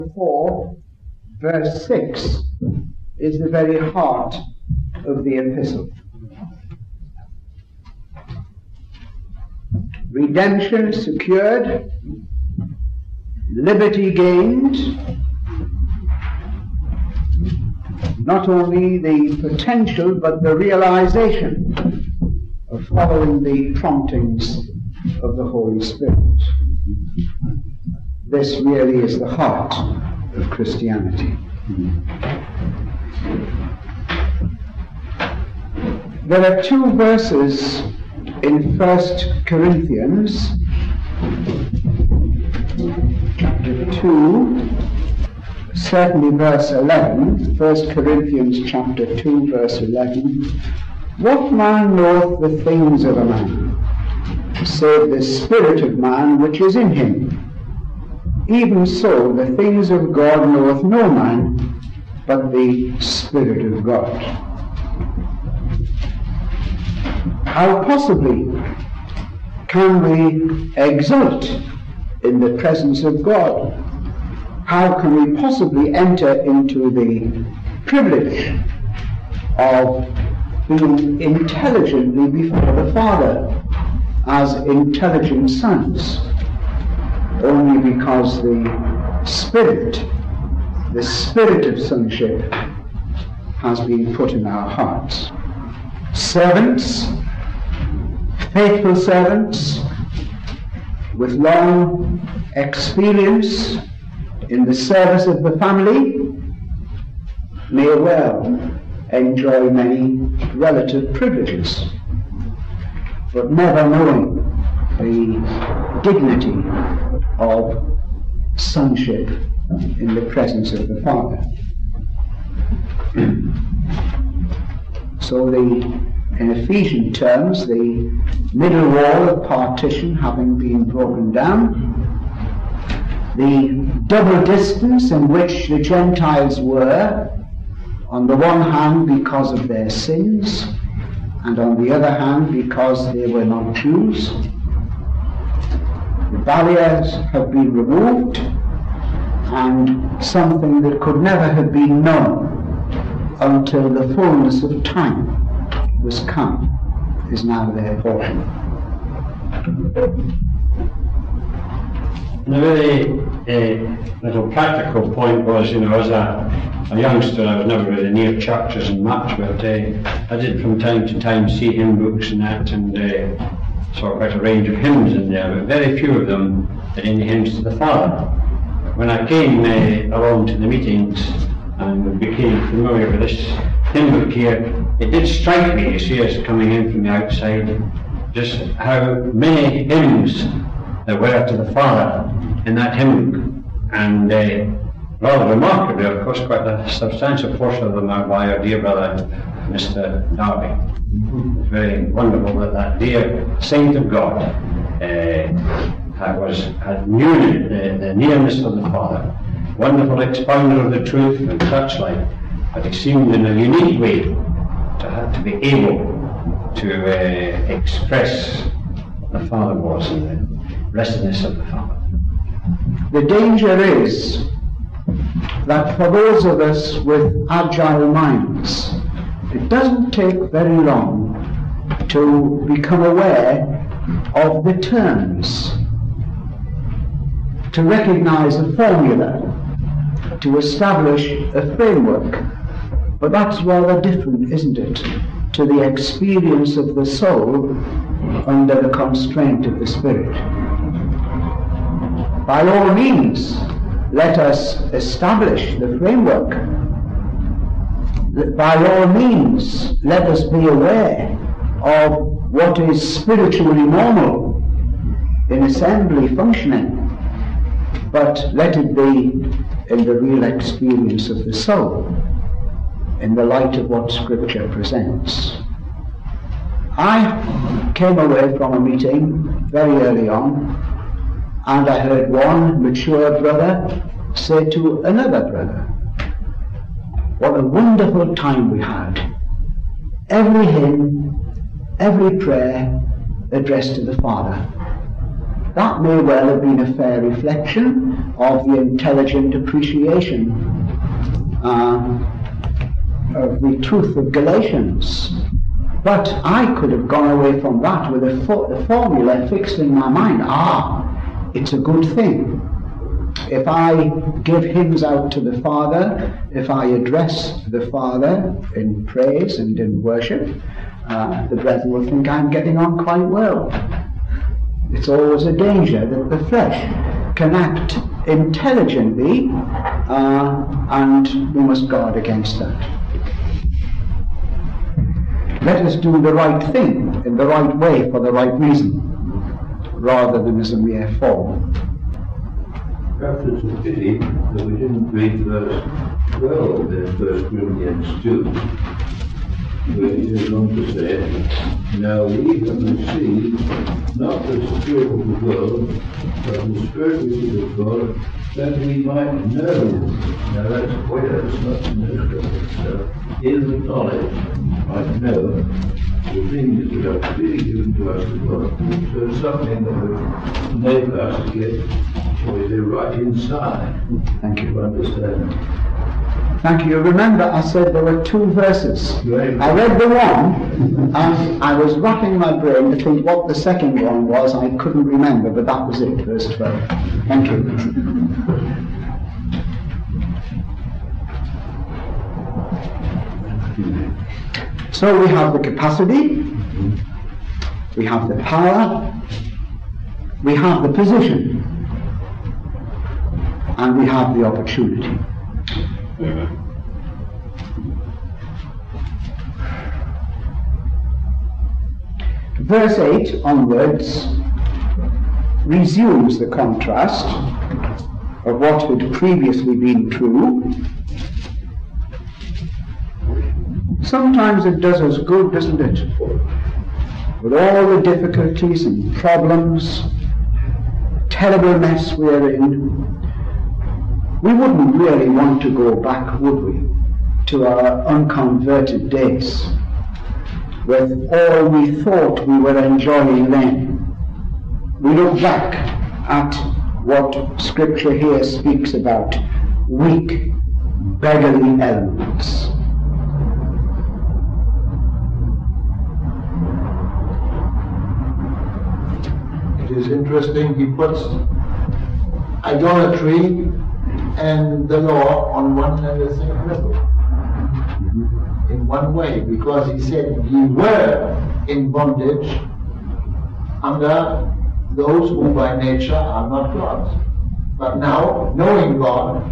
4, verse 6 is the very heart of the epistle. Redemption secured, liberty gained, not only the potential but the realization of following the promptings of the Holy Spirit. This really is the heart of Christianity. There are two verses in 1 Corinthians chapter 2, certainly verse 11, 1 Corinthians chapter 2, verse 11. What man knoweth the things of a man, save the spirit of man which is in him? Even so, the things of God knoweth no man, but the Spirit of God. How possibly can we exult in the presence of God? How can we possibly enter into the privilege of being intelligently before the Father as intelligent sons? Only because the Spirit of sonship has been put in our hearts. Servants, faithful servants, with long experience in the service of the family, may well enjoy many relative privileges, but never knowing the dignity of sonship in the presence of the Father. So in Ephesian terms, the middle wall of partition having been broken down, the double distance in which the Gentiles were, on the one hand because of their sins, and on the other hand because they were not Jews, the barriers have been removed, and something that could never have been known until the fullness of time was come is now their portion. And a very little practical point was, as a youngster, I was never really near churches and much, but I did from time to time see hymn books and that, and saw quite a range of hymns in there, but very few of them had any hymns to the Father. When I came along to the meetings and became familiar with this hymn book here, it did strike me, you see, as coming in from the outside, just how many hymns there were to the Father in that hymn book. And rather remarkably, of course, quite a substantial portion of them are by our dear brother, Mr. Darby. It's very wonderful that dear saint of God knew the nearness of the Father, wonderful expounder of the truth and such like, but he seemed in a unique way to be able to express what the Father was and the blessedness of the Father. The danger is that for those of us with agile minds, it doesn't take very long to become aware of the terms, to recognize a formula, to establish a framework. But that's rather different, isn't it, to the experience of the soul under the constraint of the Spirit. By all means, let us establish the framework. By all means, let us be aware of what is spiritually normal in assembly functioning, but let it be in the real experience of the soul, in the light of what Scripture presents. I came away from a meeting very early on, and I heard one mature brother say to another brother, what a wonderful time we had. Every hymn, every prayer addressed to the Father. that may well have been a fair reflection of the intelligent appreciation of the truth of Galatians. But I could have gone away from that with a formula fixed in my mind. It's a good thing. If I give hymns out to the Father, if I address the Father in praise and in worship, the brethren will think I'm getting on quite well. It's always a danger that the flesh can act intelligently, and we must guard against that. Let us do the right thing in the right way for the right reason, rather than as a mere form. Perhaps it's a pity that we didn't read verse 12 in 1 Corinthians 2, where he goes on to say, "Now we have received not the spirit of the world, but the Spirit which is of God, that we might know." Now that's quite it's not to know, is the knowledge, might know the things that are really given to us as well. So it's something that would enable us to get, shall we say, right inside. Thank you. To understand. Thank you. Remember, I said there were 2 verses. I read the one, and I was racking my brain to think what the second one was. I couldn't remember, but that was it, verse 12. Thank you. So we have the capacity, we have the power, we have the position, and we have the opportunity. Verse 8 onwards resumes the contrast of what had previously been true. Sometimes it does us good, doesn't it? With all the difficulties and problems, terrible mess we're in, we wouldn't really want to go back, would we, to our unconverted days, with all we thought we were enjoying then. We look back at what Scripture here speaks about, weak, beggarly elements. It is interesting, he puts idolatry and the law on one and the same level. In one way, because he said, "Ye were in bondage under those who by nature are not God's. But now, knowing God,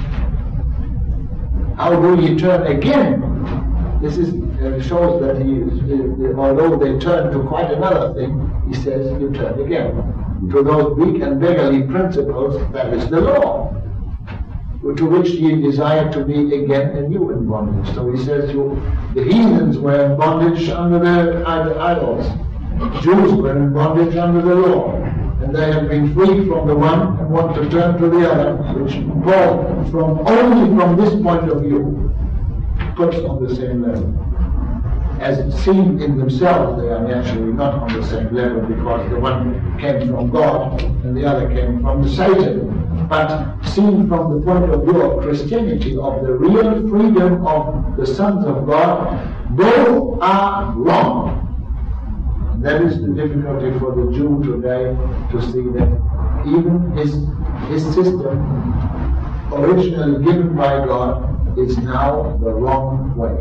how do ye turn again?" This shows that although they turn to quite another thing, he says, you turn again to those weak and beggarly principles, that is the law, to which ye desire to be again anew in bondage. So he says, the heathens were in bondage under their idols. Jews were in bondage under the law. And they have been freed from the one and want to turn to the other, which Paul, only from this point of view, puts on the same level. As seen in themselves, they are naturally not on the same level, because the one came from God and the other came from Satan. But seen from the point of view of Christianity, of the real freedom of the sons of God, both are wrong. And that is the difficulty for the Jew today, to see that even his system, originally given by God, is now the wrong way.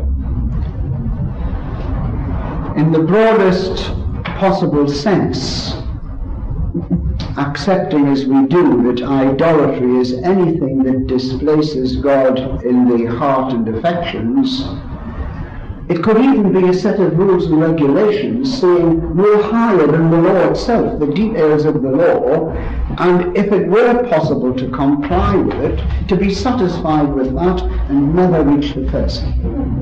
In the broadest possible sense, accepting as we do that idolatry is anything that displaces God in the heart and affections, it could even be a set of rules and regulations saying no higher than the law itself, the details of the law, and if it were possible to comply with it, to be satisfied with that and never reach the person.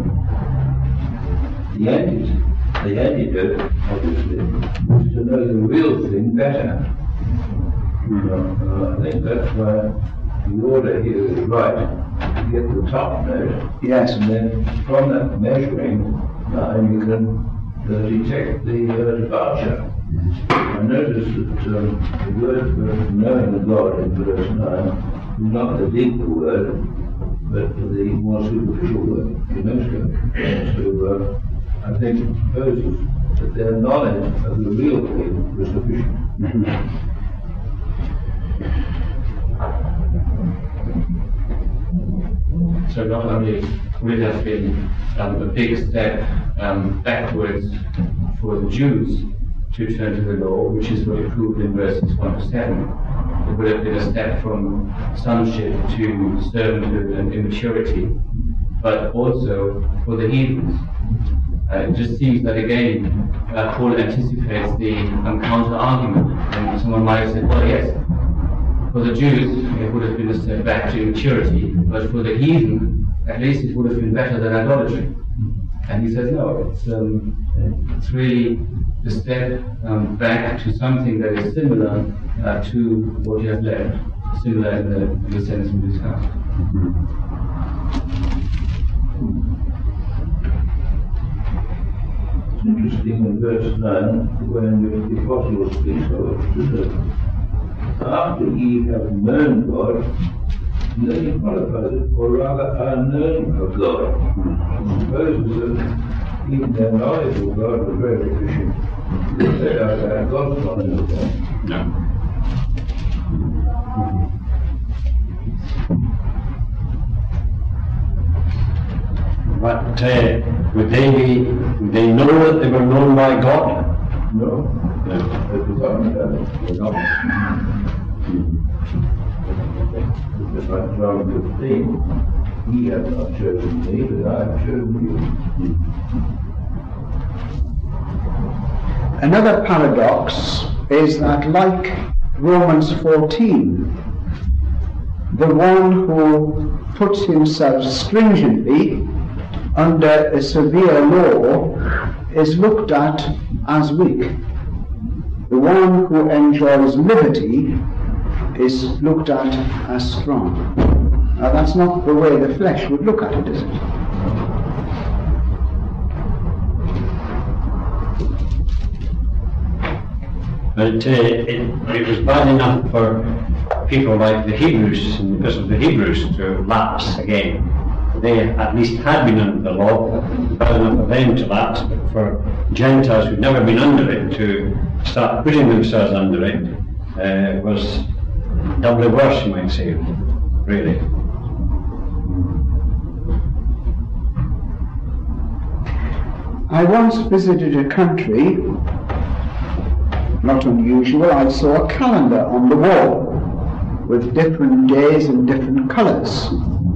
The antidote, obviously, is to know the real thing better. I think that's why the order here is right. You get the top note, yes, and then from that measuring line you can detect the departure. I noticed that the word for knowing God in verse 9 is not the deeper word, but the more superficial word, gnosko. So I think it supposes that their knowledge of the real thing was sufficient. So not only would it have been a big step backwards for the Jews to turn to the law, which is what it proved in verses 1 to 7, it would have been a step from sonship to servanthood and immaturity, but also for the heathens. It just seems that again, Paul anticipates the counter-argument, and someone might have said, well, yes, for the Jews it would have been a step back to immaturity, but for the heathen, at least it would have been better than idolatry. And he says, no, it's really the step back to something that is similar to what you have left, similar in the sense we discussed. It's interesting in verse 9 when the apostle speaks of it. After ye have known God, and then he qualifies it, or rather are known of God. I suppose that even their knowledge of God was very deficient. They don't have God's knowledge of God. No. But would they know that they were known by God? No. They've forgotten that. Just like John 15, he has not chosen me, but I have chosen you. Another paradox is that, like Romans 14, the one who puts himself stringently under a severe law is looked at as weak. The one who enjoys liberty is looked at as strong. Now that's not the way the flesh would look at it, is it? But it was bad enough for people like the Hebrews, and because of the Hebrews, to lapse again. They at least had been under the law, bad enough for them to lapse, but for Gentiles who'd never been under it to start putting themselves under it was doubly worse, you might say, really. I once visited a country, not unusual. I saw a calendar on the wall with different days and different colours.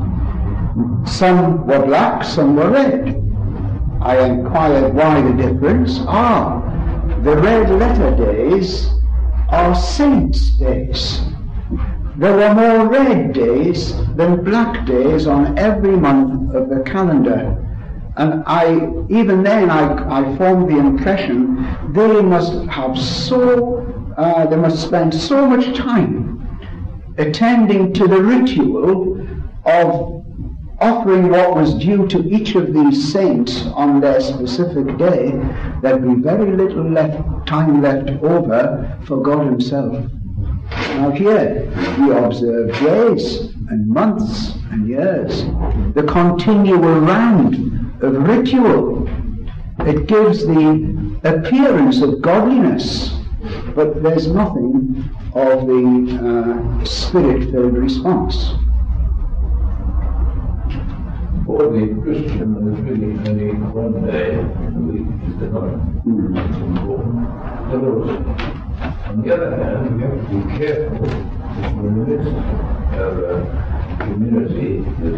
Some were black, some were red. I inquired why the difference. The red letter days are saints' days. There were more red days than black days on every month of the calendar. And even then I formed the impression they must spend so much time attending to the ritual of offering what was due to each of these saints on their specific day, there'd be very little time left over for God himself. Now here, we observe days and months and years, the continual round of ritual. It gives the appearance of godliness, but there's nothing of the spirit-filled response. For the Christian, there's really only one day a week is the night. It's important. On the other hand, we have to be careful that we're in the midst of a community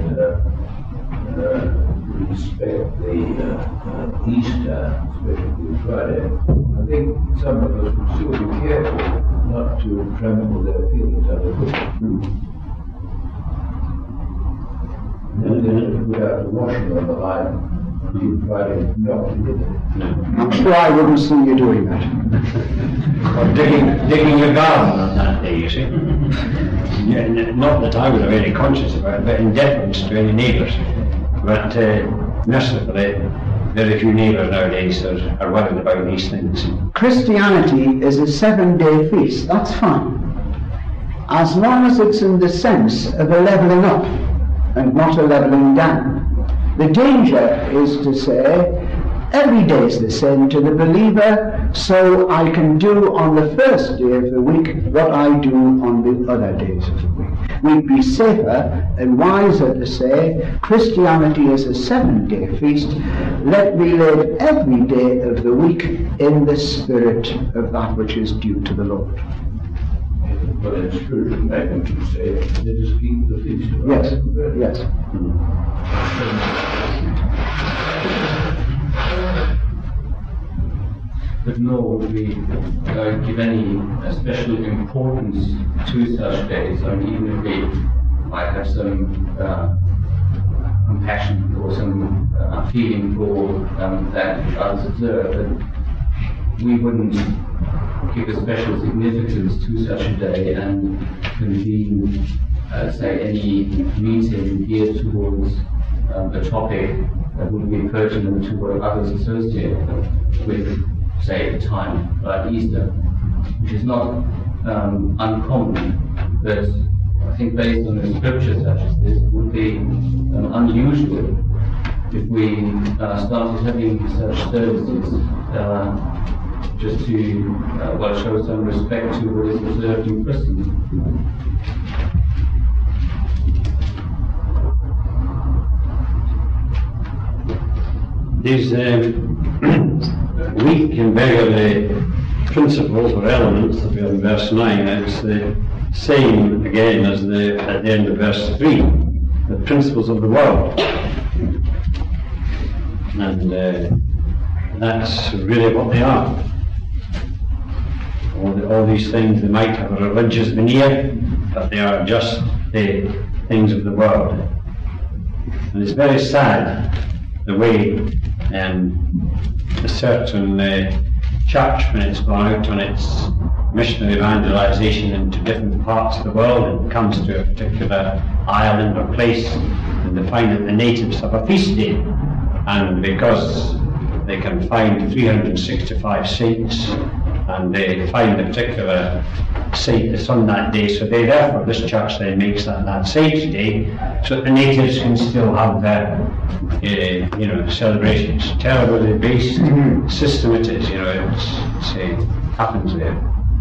that respect the Easter, especially Good Friday. I think some of us would still be careful not to trample their feelings underfoot. And then we have to wash them on the line. Good Friday, not to get it. I'm sure I wouldn't see you doing that. Or digging your garden on that day, you see. Yeah, not that I was very conscious about it, but in deference to any neighbours. But mercifully, very few neighbours nowadays are worried about these things. Christianity is a 7-day feast. That's fine, as long as it's in the sense of a levelling up and not a levelling down. The danger is to say, every day is the same to the believer, so I can do on the first day of the week what I do on the other days of the week. We'd be safer and wiser to say, Christianity is a 7-day feast. Let me live every day of the week in the spirit of that which is due to the Lord. But in spiritual magnitude, you say, let us keep the feast of Yes, yes. But nor would we give any special importance to such days. I mean, even if we might have some compassion or some feeling for that which others observe, but we wouldn't give a special significance to such a day and convene, say, any meeting geared towards a topic that would be pertinent to what others associate with, say, a time like Easter, which is not uncommon, but I think based on the scripture such as this, it would be unusual if we started having such services just to show some respect to what is observed in Christendom. These weak and beggarly principles or elements that we have in verse 9, it's the same again as at the end of verse 3, the principles of the world. And that's really what they are. All these things, they might have a religious veneer, but they are just the things of the world. And it's very sad the way a certain church, when it's gone out on its missionary evangelization into different parts of the world and comes to a particular island or place, and they find that the natives have a feast day, and because they can find 365 saints, and they find a particular saint that's on that day, so therefore this church then makes that saint's day, so that the natives can still have their celebrations. Terribly based system it is, it happens there.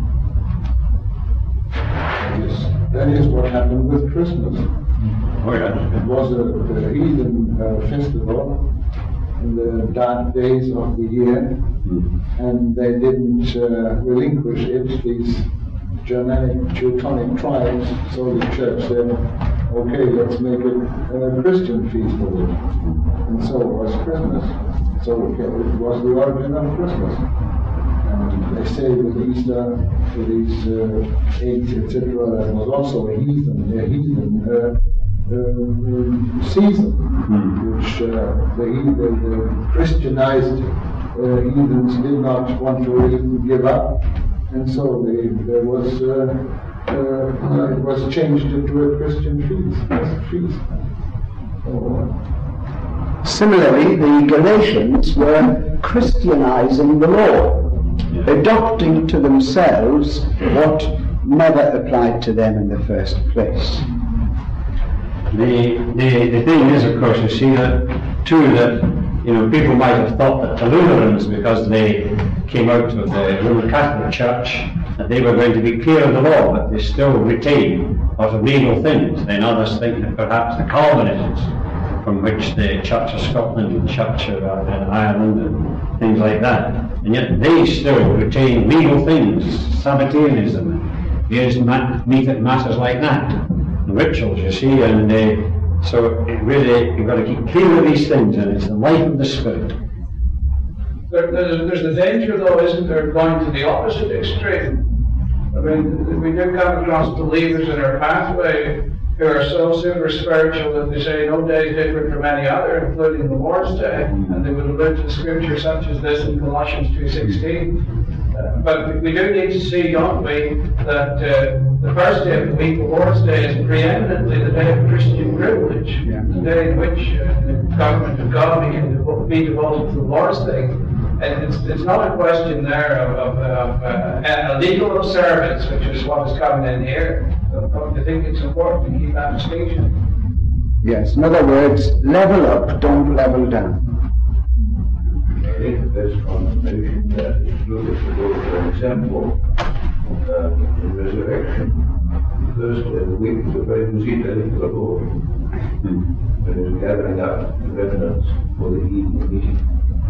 That is what happened with Christmas. Oh yeah. It was a heathen festival in the dark days of the year, and they didn't relinquish it, these Germanic Teutonic tribes, so the church said, okay, let's make it a Christian feast of it. And so it was Christmas. So it was the origin of Christmas. And they say with Easter, with these eggs, etc., that was also a heathen season, which the Christianized heathens did not want to really give up, and so it was changed into a Christian feast. Similarly, the Galatians were Christianizing the law, adopting to themselves what never applied to them in the first place. The thing is, of course, you see that people might have thought that the Lutherans, because they came out of the Roman Catholic Church, that they were going to be clear of the law, but they still retain a lot of legal things. Then others think that perhaps the Calvinists, from which the Church of Scotland and Church of Ireland and things like that, and yet they still retain legal things, Sabbatarianism, various matters like that. Rituals, you see, and so it really, you've got to keep clear of these things, and it's the life of the Spirit. There's the danger, though, isn't there, going to the opposite extreme? I mean, we do come across believers in our pathway who are so super spiritual that they say no day is different from any other, including the Lord's Day, and they would allude to scripture such as this in Colossians 2:16. But we do need to see, don't we, that the first day of the week, the Lord's Day, is preeminently the day of Christian privilege, the day in which the government of God can be devoted to the Lord's Day. And it's not a question there of a legal observance, which is what is coming in here. I think it's important to keep that distinction. Yes, in other words, level up, don't level down. I think the best confirmation that is look at the Lord, for example, the resurrection. The first day of the week is a very busy day for the Lord. When he's gathering up the remnants for the evening meeting.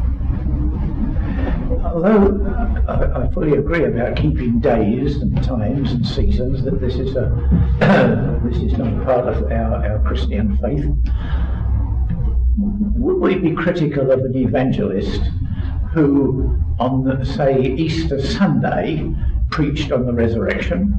Although I fully agree about keeping days and times and seasons, that this is not part of our Christian faith, would we be critical of an evangelist who, on say Easter Sunday, preached on the resurrection?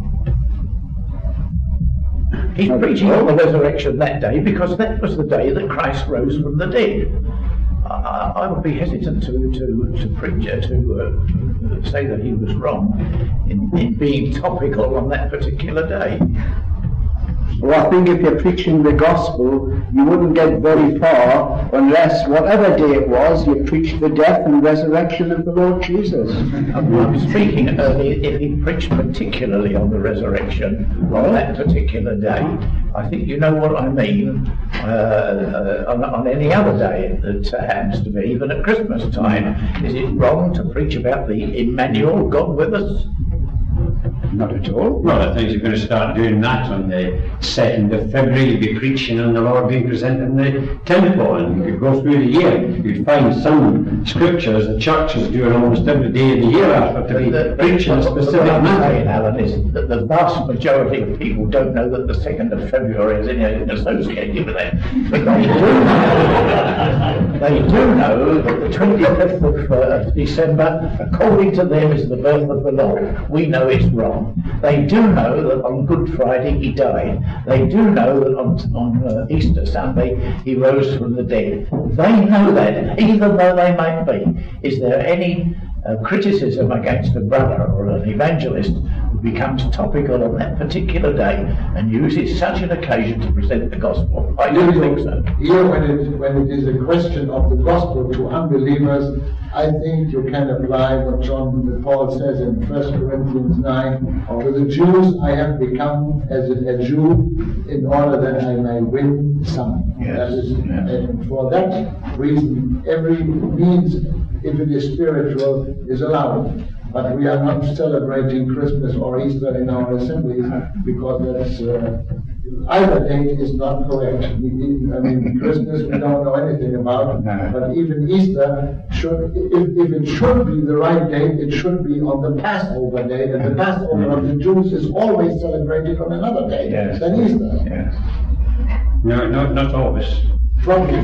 He's preaching on the resurrection that day because that was the day that Christ rose from the dead. I would be hesitant to preach to say that he was wrong in being topical on that particular day. Well, I think if you're preaching the gospel, you wouldn't get very far unless, whatever day it was, you preached the death and resurrection of the Lord Jesus. I'm speaking earlier, if he preached particularly on the resurrection on that particular day. I think you know what I mean on any other day that happens to be, even at Christmas time. Is it wrong to preach about the Emmanuel, God with us? Not at all. Well, I think you're going to start doing that on the 2nd of February. You'll be preaching on the Lord being presented in the temple, and you could go through the year. You'd find some scriptures the churches do almost every day of the year after to be preaching a specific matter. Alan, is that the vast majority of people don't know that the 2nd of February is anything associated with it. But they do know that the 25th of December, according to them, is the birth of the Lord. We know it's wrong. They do know that on Good Friday he died. They do know that on Easter Sunday he rose from the dead. They know that, even though they might be. Is there any criticism against a brother or an evangelist who becomes topical on that particular day and uses such an occasion to present the gospel? I don't think so. Here, when it is a question of the gospel to unbelievers, I think you can apply what Paul says in 1 Corinthians 9, to the Jews I have become as a Jew in order that I may win some. Yes. And for that reason, every means, if it is spiritual, is allowed. But we are not celebrating Christmas or Easter in our assemblies because that's either date is not correct. Christmas we don't know anything about, but even Easter if it should be the right date, it should be on the Passover day, and the Passover of the Jews is always celebrated on another day than Easter. Yes. No, not always. Probably.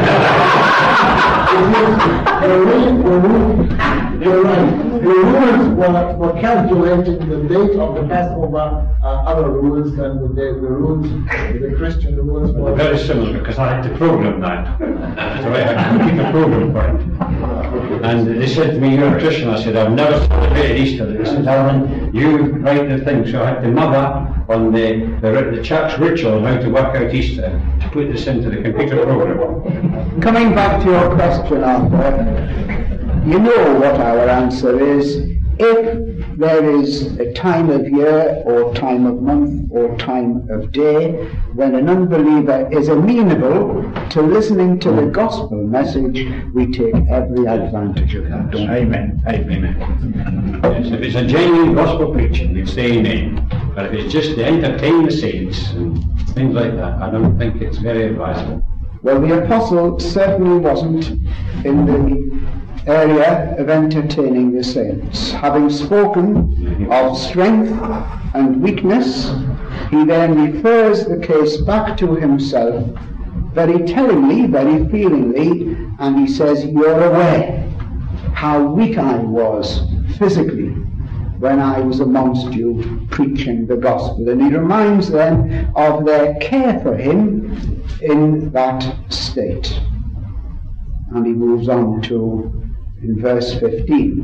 You're right. The rules for calculating the date of the Passover are other rules than the Christian rules. Very similar, because I had to program that. So I had to keep a program for it. And they said to me, "You're a Christian." I said, "I've never celebrated Easter." They said, "Alan, you write the thing." So I had to mug up on the church ritual how to work out Easter to put this into the computer program. Coming back to your question, Arthur, you know what our answer is. If there is a time of year or time of month or time of day when an unbeliever is amenable to listening to the gospel message, we take every advantage of that. Amen. Amen. Yes, if it's a genuine gospel preaching, we'd say amen. But if it's just to entertain the saints and things like that, I don't think it's very advisable. Well, the apostle certainly wasn't in the area of entertaining the saints. Having spoken of strength and weakness, he then refers the case back to himself very tellingly, very feelingly, and he says, "You're aware how weak I was physically when I was amongst you preaching the gospel." And he reminds them of their care for him in that state. And he moves on to, in verse 15,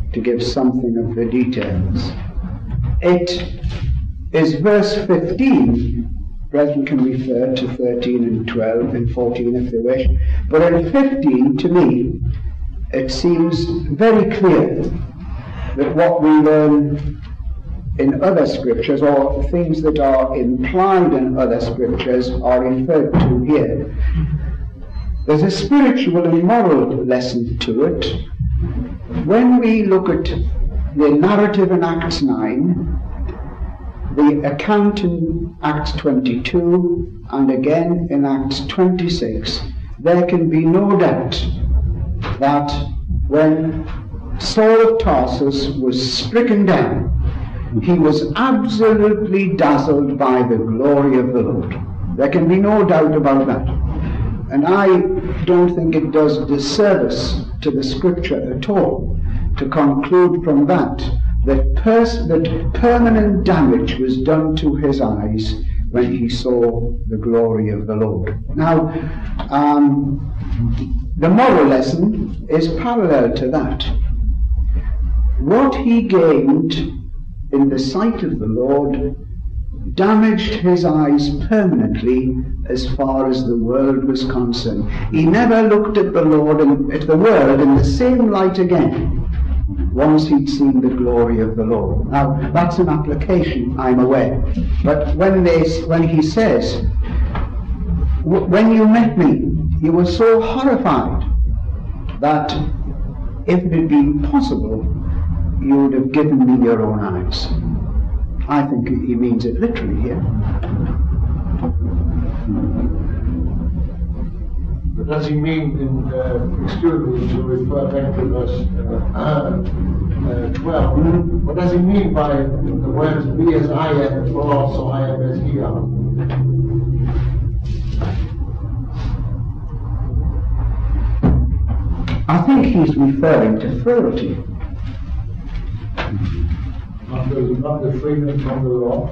to give something of the details. It is verse 15. Brethren can refer to 13 and 12 and 14 if they wish. But in 15, to me, it seems very clear that what we learn in other scriptures, or things that are implied in other scriptures, are referred to here. There's a spiritual and moral lesson to it. When we look at the narrative in Acts 9, the account in Acts 22, and again in Acts 26, there can be no doubt that when Saul of Tarsus was stricken down, he was absolutely dazzled by the glory of the Lord. There can be no doubt about that. And I don't think it does disservice to the scripture at all to conclude from that that permanent damage was done to his eyes when he saw the glory of the Lord. Now, the moral lesson is parallel to that. What he gained in the sight of the Lord damaged his eyes permanently as far as the world was concerned. He never looked at the Lord and at the world in the same light again once he'd seen the glory of the Lord. Now, that's an application, I'm aware. But when he says, when you met me, you were so horrified that if it had been possible, you would have given me your own eyes. I think he means it literally here. But does he mean, excuse me to refer back to verse 12, what does he mean by the words, be as I am, for also I am as ye are? I think he's referring to frailty. Not the freedom from the law.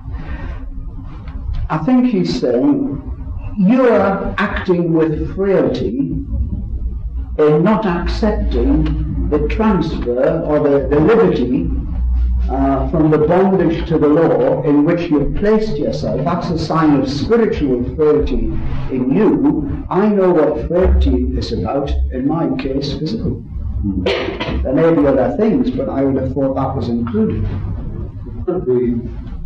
I think he's saying you are acting with frailty in not accepting the transfer or the liberty from the bondage to the law in which you've placed yourself. That's a sign of spiritual frailty in you. I know what frailty is about, in my case, physical. There may be other things, but I would have thought that was included. Could be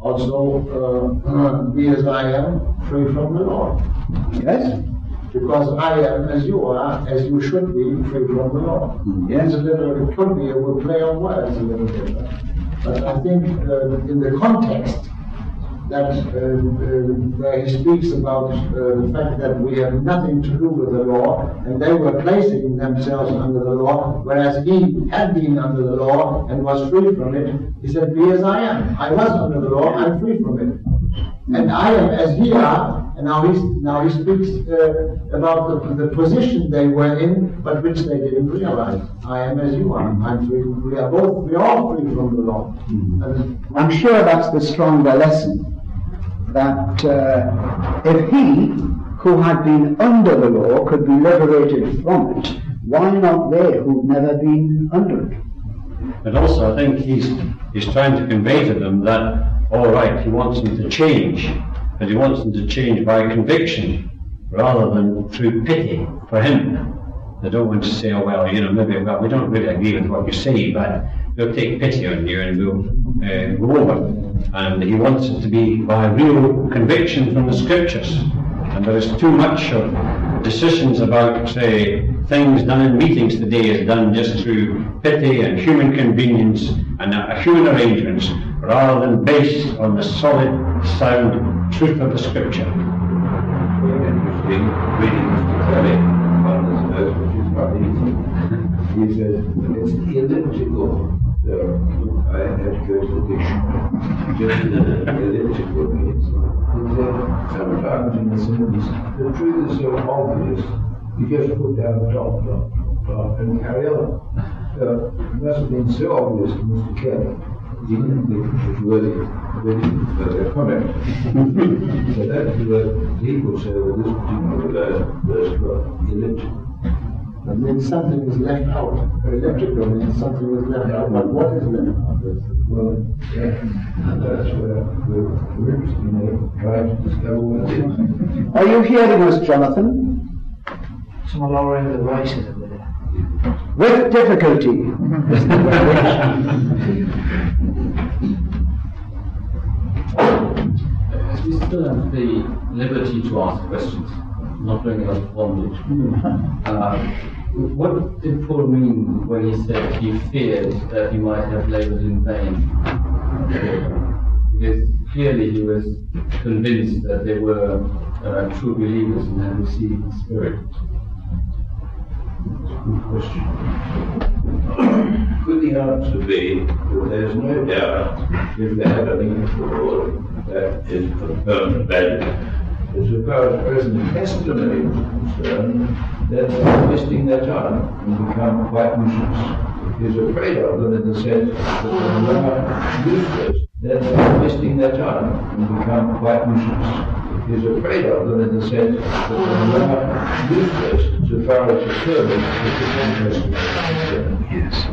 also be as I am, free from the law. Yes? Because I am as you are, as you should be, free from the law. Yes. It could be a good play on words a little bit. But I think in the context that where he speaks about the fact that we have nothing to do with the law, and they were placing themselves under the law, whereas he had been under the law and was free from it, he said, be as I am. I was under the law, I'm free from it. And I am as ye are, and now he speaks about the position they were in, but which they didn't realize. I am as you are. I'm free. We are all free from the law. I'm sure that's the stronger lesson. That if he, who had been under the law, could be liberated from it, why not they who've never been under it? But also, I think he's trying to convey to them that, all right, he wants them to change, but he wants them to change by conviction rather than through pity for him. They don't want to say, oh, well, maybe we don't really agree with what you say, but we'll take pity on you and we'll go over. And he wants it to be by real conviction from the scriptures. And there is too much of decisions about, say, things done in meetings today is done just through pity and human convenience and human arrangements, rather than based on the solid, sound truth of the scripture. Very interesting reading Mr. Kelly on this verse, which is quite easy. He says, it's elliptical. I had to go to the dictionary. Just elliptical means. Sometimes in the sentence, the truth is so obvious, you just put down dot, dot, dot, and carry on. It must have been so obvious to Mr. Kelly. He didn't think it was worthy of comment. So that's the word he would say with this particular verse, elliptical. That means something was left out. Electrical means something was left out. But what is left out? Well, that's where we're interested in trying to discover what it is. Are you hearing us, Jonathan? Someone lowering the voices a bit. With difficulty. We still have the liberty to ask questions, not bringing us bondage. What did Paul mean when he said he feared that he might have labored in vain? Because clearly he was convinced that they were true believers and had received the Spirit. Good question. Could the answer be that there's no doubt if they have anything for the Lord that is of permanent value? As far as present testimony is concerned, then they're wasting their time and become quite nuisance. He's afraid of them in the sense that they are useless, then they're wasting their time and become quite nuisance. He's afraid of them in the sense that they are useless so far as the service is the testimony is concerned. Yes.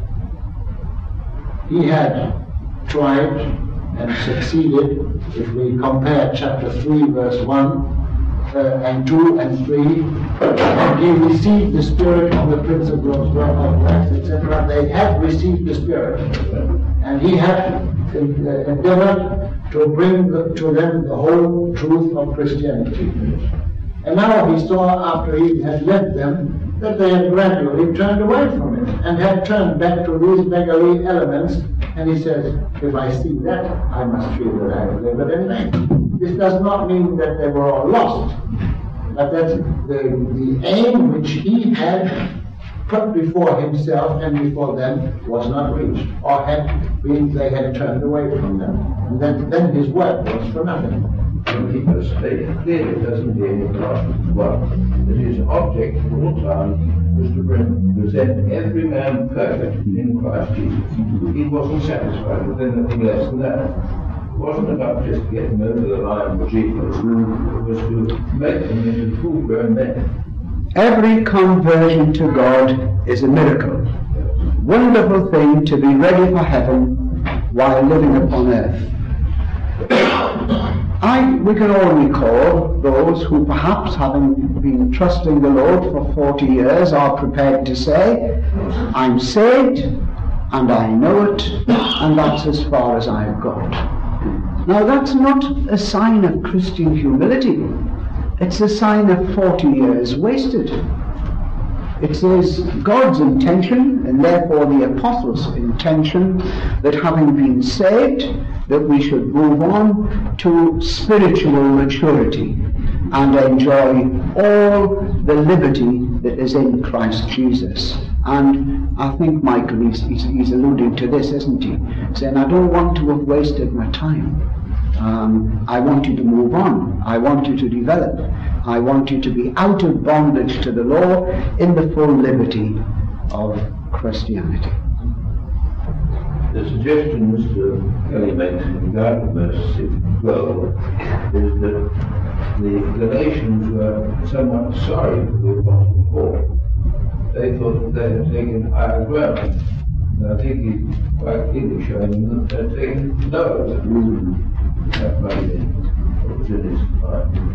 He had tried and succeeded. If we compare chapter 3, verse 1 and 2 and 3, and he received the Spirit of the principles of Christ, etc. They had received the Spirit, and he had endeavored to bring to them the whole truth of Christianity. And now he saw, after he had led them, that they had gradually turned away from it and had turned back to these beggarly elements. And he says, if I see that, I must feel that I have labored in vain. This does not mean that they were all lost, but that the aim which he had put before himself and before them was not reached, or they had turned away from them. And then his work was for nothing. And he must state clearly, doesn't he, in the last one, that his object at all times was to present every man perfect in Christ Jesus. He wasn't satisfied with anything less than that. It wasn't about just getting over the line with Jesus. It was to make them into full-grown men. Every conversion to God is a miracle. Wonderful thing to be ready for heaven while living upon earth. We can all recall those who, perhaps having been trusting the Lord for 40 years, are prepared to say, I'm saved and I know it, and that's as far as I've got. Now that's not a sign of Christian humility. It's a sign of 40 years wasted. It is God's intention, and therefore the apostles' intention, that having been saved, that we should move on to spiritual maturity and enjoy all the liberty that is in Christ Jesus. And I think Michael, he's alluding to this, isn't he? Saying, I don't want to have wasted my time. I want you to move on. I want you to develop. I want you to be out of bondage to the law in the full liberty of Christianity. The suggestion Mr. Kelly makes in regard to verse 12 is that the Galatians were somewhat sorry for the Apostle Paul. They thought that they had taken higher ground. And I think he's quite clearly showing that they're taking lower ground. That might be what was in his mind.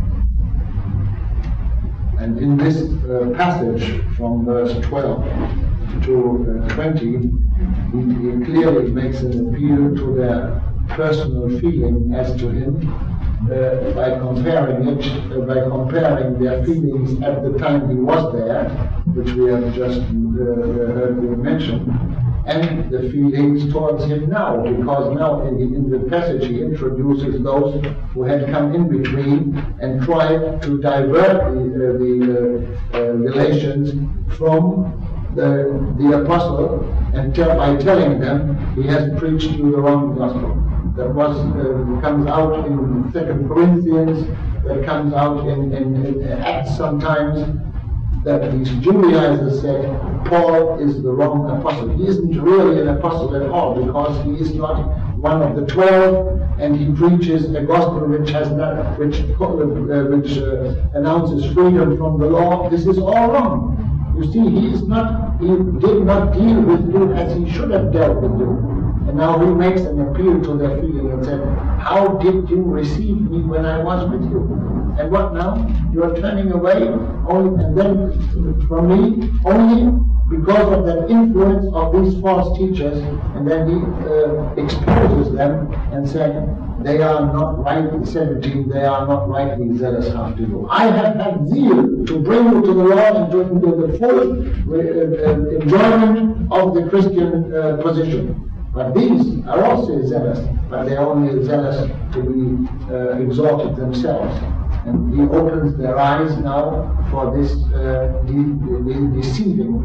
And in this passage from verse 12 to 20, he clearly makes an appeal to their personal feeling as to him by comparing their feelings at the time he was there, which we have just heard you mention, and the feelings towards him now, because now in the passage he introduces those who had come in between and tried to divert the Galatians from the apostle, and by telling them he has preached you the wrong gospel. That comes out in 2 Corinthians, that comes out in Acts sometimes, that these Judaizers said Paul is the wrong apostle. He isn't really an apostle at all, because he is not one of the 12, and he preaches a gospel which announces freedom from the law. This is all wrong. You see, he did not deal with you as he should have dealt with you. And now he makes an appeal to their feeling and said, how did you receive me when I was with you? And what now? You are turning away only, and then from me only because of that influence of these false teachers. And then he exposes them and said, they are not rightly 17, they are not rightly zealous after you. I have had zeal to bring you to the Lord and to the full enjoyment of the Christian position. But these are also zealous, but they are only zealous to be exalted themselves. And he opens their eyes now for this deceiving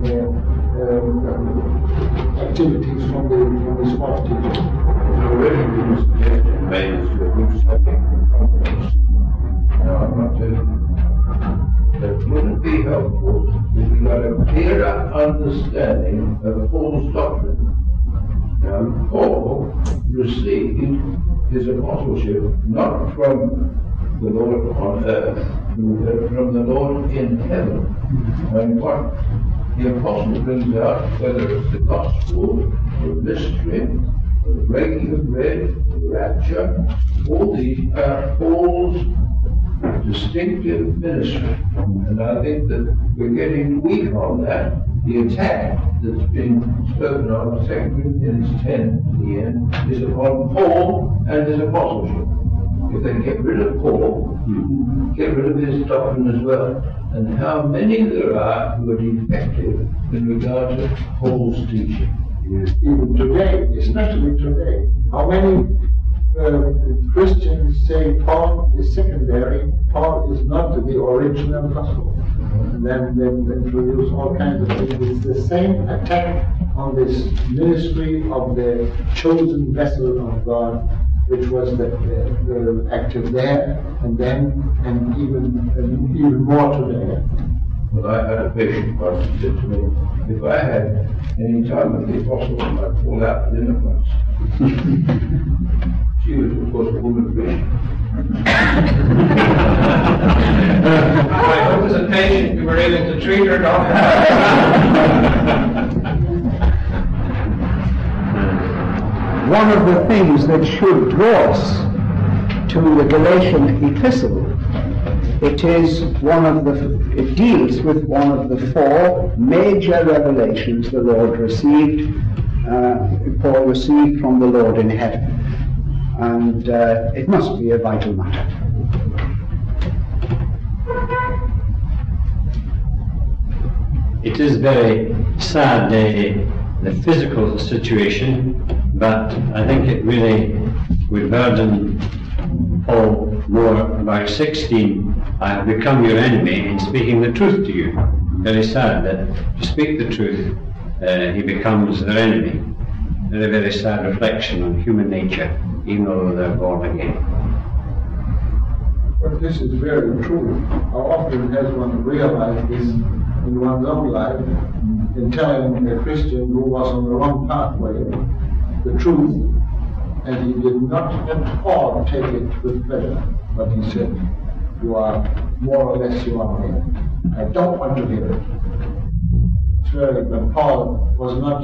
activities from these false teachers. Already been suggested made as to a good setting for conference. Now I'm not telling you that wouldn't be helpful if we got a clearer understanding of Paul's doctrine. Now, Paul received his apostleship not from the Lord on earth, but from the Lord in heaven. And what the apostle brings out, whether it's the gospel, the mystery, the breaking of bread, the rapture, all these are Paul's distinctive ministry. And I think that we're getting weak on that. The attack that's been spoken of, 2 Corinthians 10 in the end, is upon Paul and his apostleship. If they get rid of Paul, get rid of his doctrine as well. And how many there are who are defective in regard to Paul's teaching. Even today, especially today, how many Christians say Paul is secondary, Paul is not the original gospel. And then they introduce all kinds of things. It's the same attack on this ministry of the chosen vessel of God, which was the active there, and then, and even more today. Well, I had a patient once who said to me, if I had any time with the apostle, I'd fall out with dinner once. She was, of course, a woman Christian. I hope as a patient you were able to treat her, doctor. One of the things that should draw us to the Galatian epistle, it deals with one of the four major revelations the Lord received, Paul received from the Lord in heaven. And it must be a vital matter. It is very sad, the physical situation, but I think it really would burden Paul more about 16. I have become your enemy in speaking the truth to you. Very sad that to speak the truth, he becomes their enemy. Very, very sad reflection on human nature, even though they're born again. But this is very true. How often has one realized this in one's own life, in telling a Christian who was on the wrong pathway the truth, and he did not at all take it with pleasure, but he said, you are more or less you are me. I don't want to hear it. It's very, but Paul was not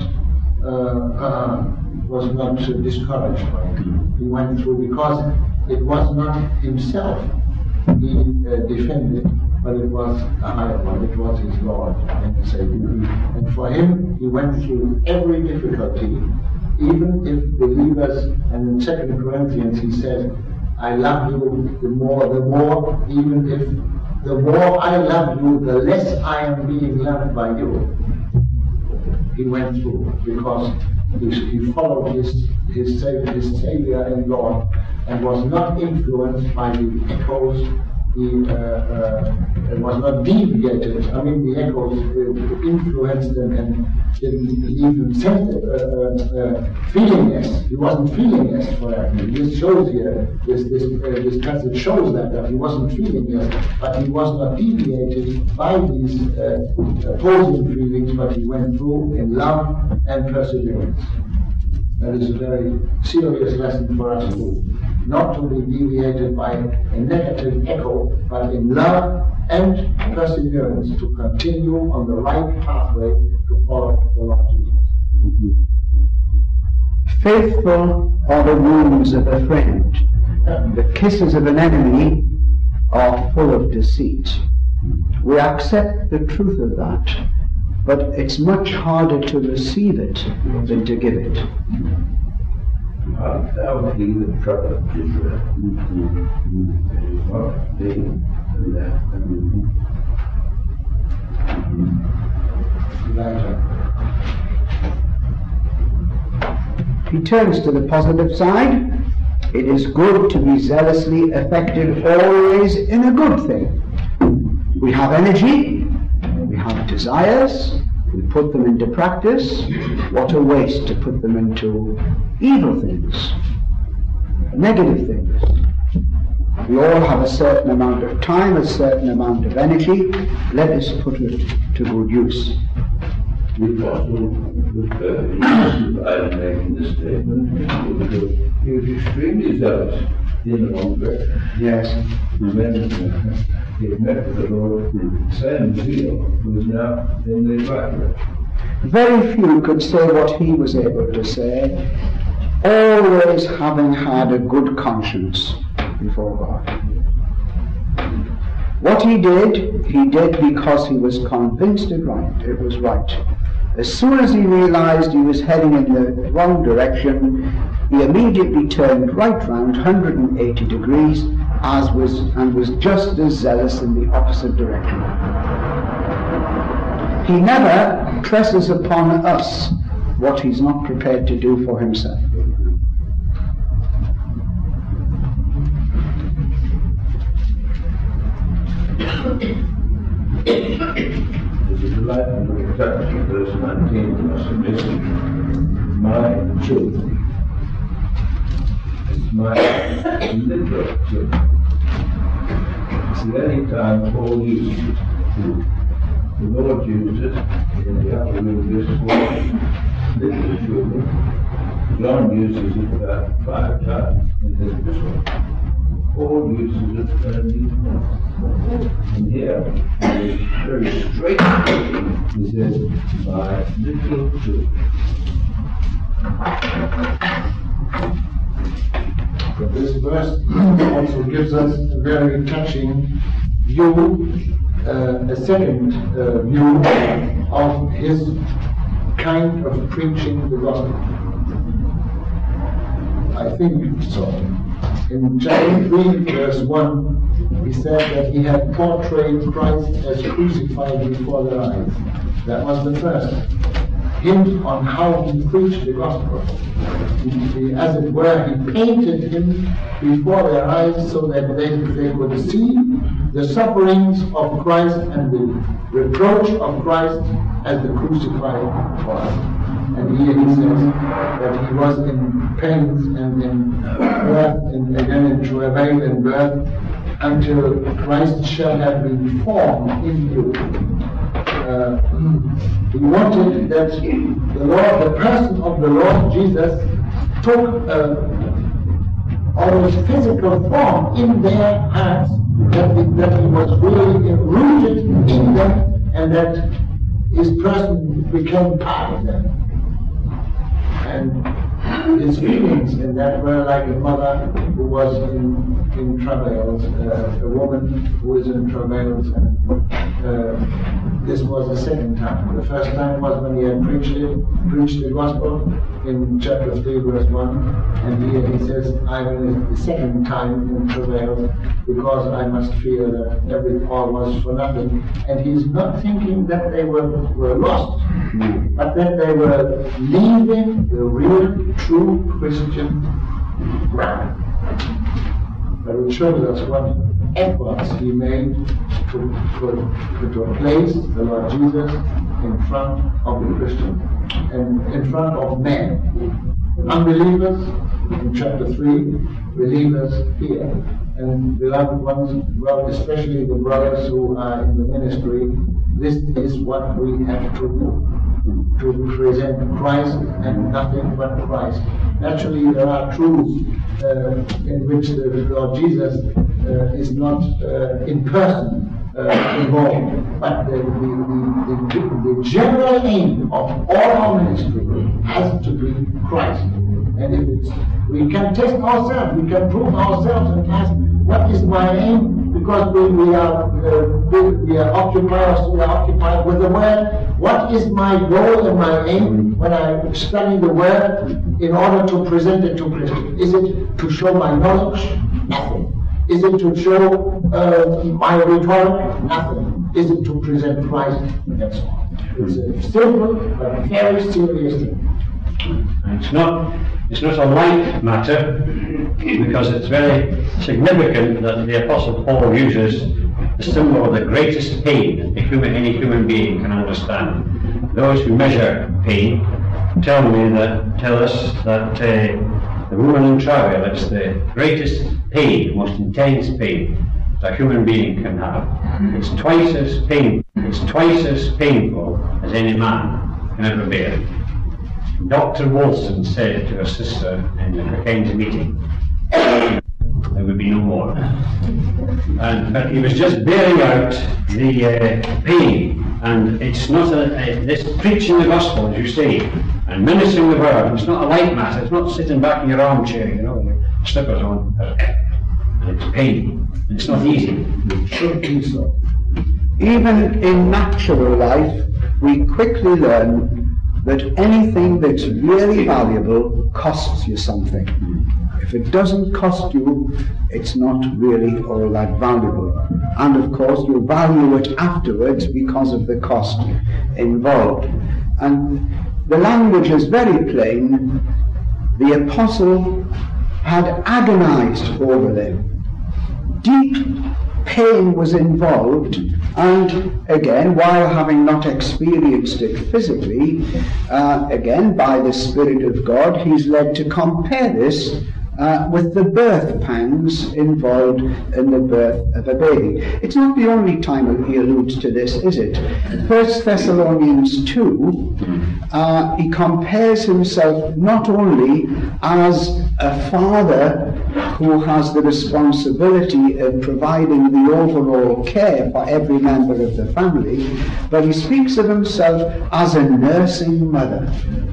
discouraged by it. He went through because it was not himself he defended, but it was a higher one. It was his Lord and his Savior. And for him, he went through every difficulty, even if believers, and in 2 Corinthians he said, I love you the more, even if the more I love you, the less I am being loved by you. He went through because he followed his Savior and Lord, and was not influenced by the echoes. It was not deviated. I mean, the echoes influenced him and didn't leave him feelingless. He wasn't feelingless for that. This shows here, this passage shows that he wasn't feelingless, but he was not deviated by these opposing feelings, but he went through in love and perseverance. That is a very serious lesson for us to do. Not to be deviated by a negative echo, but in love and perseverance to continue on the right pathway to follow the Lord Jesus. Faithful are the wounds of a friend. The kisses of an enemy are full of deceit. We accept the truth of that, but it's much harder to receive it than to give it. That would be the trouble of Israel. What they He turns to the positive side. It is good to be zealously affected always in a good thing. We have energy, we have desires, we put them into practice. What a waste to put them into evil things, negative things. We all have a certain amount of time, a certain amount of energy. Let us put it to good use. The apostle was perfectly justified in making this statement because he was extremely zealous in the wrong direction. Yes. When he had met with the Lord, same zeal was now in the right direction. Very few could say what he was able to say, always having had a good conscience before God. What he did because he was convinced it was right. As soon as he realized he was heading in the wrong direction, he immediately turned right round 180 degrees and was just as zealous in the opposite direction. He never presses upon us what he's not prepared to do for himself. Life of the chapter, verse 19, must admit, my children. It's my literal children. See, any time Paul uses it, the Lord used it in the upper room this morning, literal children. John uses it about 5 times in his epistle. Paul uses it only once. And here, he is very straight. He says, my little children. This verse also gives us a very touching view, a second view of his kind of preaching the gospel. I think so. In chapter 3, verse 1, he said that he had portrayed Christ as crucified before their eyes. That was the first hint on how he preached the gospel. As it were, he painted him before their eyes so that they could see the sufferings of Christ and the reproach of Christ as the crucified one. And here he says that he was in pains and in birth, and again in travail and birth, until Christ shall have been formed in you. He wanted that the person of the Lord Jesus took almost physical form in their hearts, that he was really rooted in them, and that his person became part of them. And his feelings in that were like a mother who was in travails, a woman who is in travails, and this was the second time. The first time was when he had preached the gospel in chapter 3, verse 1, and here he says, I'm in the second time in travails because I must fear that all was for nothing. And he's not thinking that they were lost, but that they were leaving the real, true Christian ground. But it shows us what efforts he made to place the Lord Jesus in front of the Christian and in front of men. Unbelievers in chapter 3, believers here. And beloved ones, well, especially the brothers who are in the ministry, this is what we have to do. To present Christ and nothing but Christ. Naturally, there are truths in which the Lord Jesus is not in person, involved. But the general aim of all our ministry has to be Christ. And if it's, we can test ourselves, we can prove ourselves and ask, what is my aim? Because we are occupied with the Word. What is my goal and my aim when I study the Word in order to present it to Christians? Is it to show my knowledge? Nothing. Is it to show my rhetoric? Nothing. Is it to present Christ? And so on. It's a simple but very serious thing. It's not a light matter, because it's very significant that the Apostle Paul uses the symbol of the greatest pain any human being can understand. Those who measure pain tell us that the woman in travail is the greatest pain, most intense pain that a human being can have. It's twice as painful as any man can ever bear. Dr. Wilson said to a sister in the Craig's meeting, there would be no more. But he was just bearing out the pain, and it's not this preaching the gospel, as you say, and ministering the word. It's not a light matter. It's not sitting back in your armchair, with your slippers on. And it's pain. And it's not easy. It should be so. Even in natural life, we quickly learn that anything that's really valuable costs you something. If it doesn't cost you, it's not really all that valuable. And of course, you value it afterwards because of the cost involved. And the language is very plain. The apostle had agonized over them. Deep pain was involved, and again, while having not experienced it physically, again, by the Spirit of God, he's led to compare this with the birth pangs involved in the birth of a baby. It's not the only time he alludes to this, is it? 1 Thessalonians 2, he compares himself not only as a father who has the responsibility of providing the overall care for every member of the family, but he speaks of himself as a nursing mother,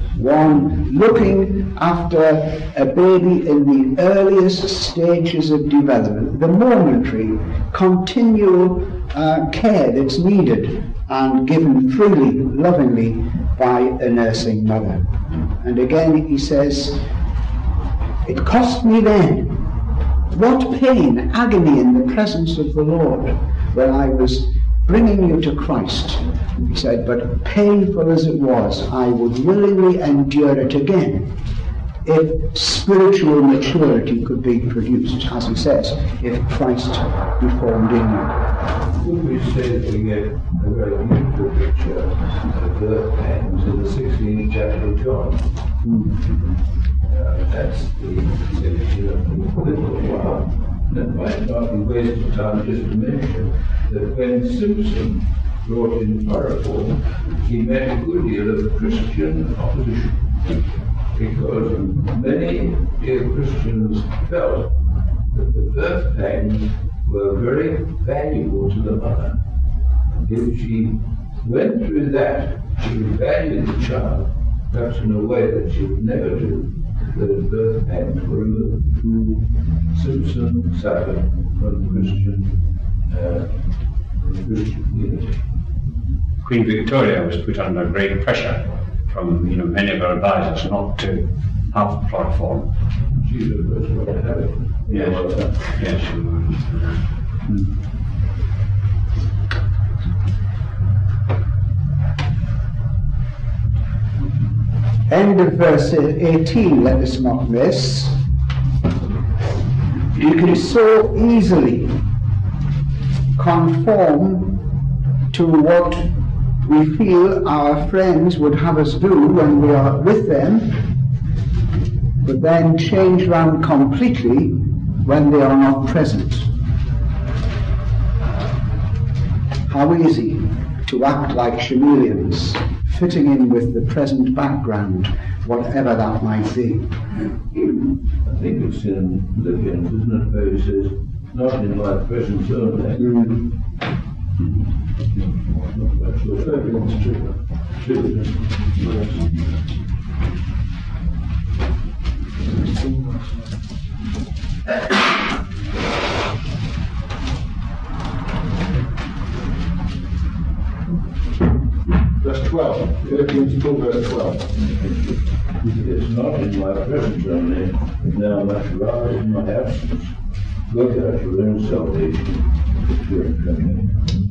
one looking after a baby in the earliest stages of development, the momentary, continual care that's needed and given freely, lovingly by a nursing mother. And again he says, it cost me then what pain, agony in the presence of the Lord when I was bringing you to Christ. He said, but painful as it was, I would willingly endure it again if spiritual maturity could be produced, as he says, if Christ be formed in you. Would we say that we get a very beautiful picture of birth pangs in the 16th chapter of John? That's the little while. And it might not be wasted time just to mention that when Simpson brought in chloroform, he met a good deal of Christian opposition, because many dear Christians felt that the birth pangs were very valuable to the mother. If she went through that, she would value the child, perhaps in a way that she would never do. The birth pangs were removed. Simpson suffered from the Christian community. Queen Victoria was put under great pressure from many of her advisors not to have chloroform. She was the first one to have it. Yes, she was. End of verse 18, let us not miss. You can so easily conform to what we feel our friends would have us do when we are with them, but then change round completely when they are not present. How easy to act like chameleons, fitting in with the present background, whatever that might be. I think it's in Philippians, isn't it, where he says, not in my presence only, Philippians 2. Verse 12. Philippians 2, verse 12. It's not in my presence only, but now much rather in my absence. Look at your own salvation, the fear of coming.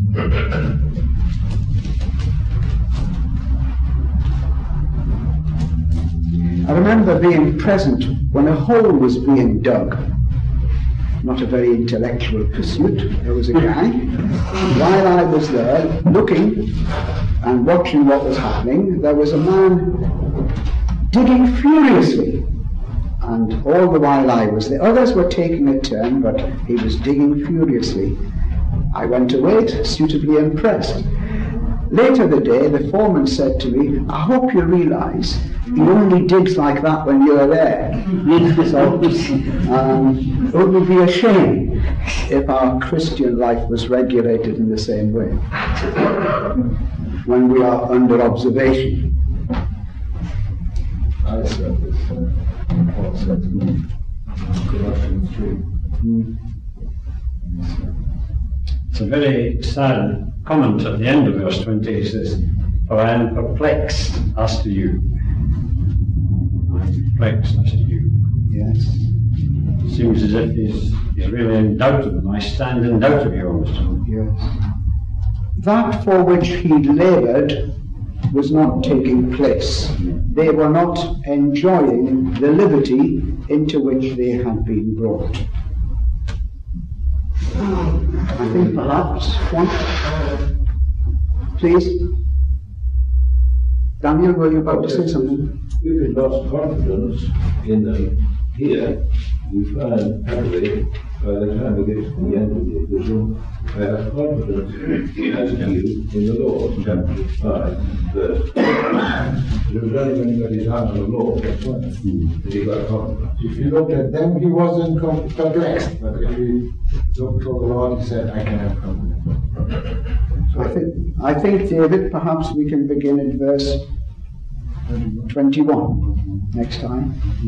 I remember being present when a hole was being dug. Not a very intellectual pursuit. There was a guy. While I was there looking and watching what was happening, there was a man digging furiously. And all the while I was there, others were taking a turn, but he was digging furiously. I went away suitably impressed. Later the day, the foreman said to me, I hope you realize he only digs like that when you're there. So it would be a shame if our Christian life was regulated in the same way when we are under observation. I said this, Paul said to me, Colossians 3. It's a very sad comment at the end of verse 20. He says, for I am perplexed as to you. I am perplexed as to you. Yes. It seems as if he's really in doubt of them. I stand in doubt of yours. Yes. That for which he laboured was not taking place. They were not enjoying the liberty into which they had been brought. I think perhaps one. Please. Daniel, were you about to say something? If we lost confidence in them here, we find happily by the time we get to the end of the epistle, I have confidence as to you in the Lord, chapter 5, verse 1. It was only when he got his hands on the Lord, that's why, that he got confidence. If you looked at them, he wasn't perplexed. But if you looked for the Lord, he said, I can have confidence. I think, David, perhaps we can begin at verse 21 next time.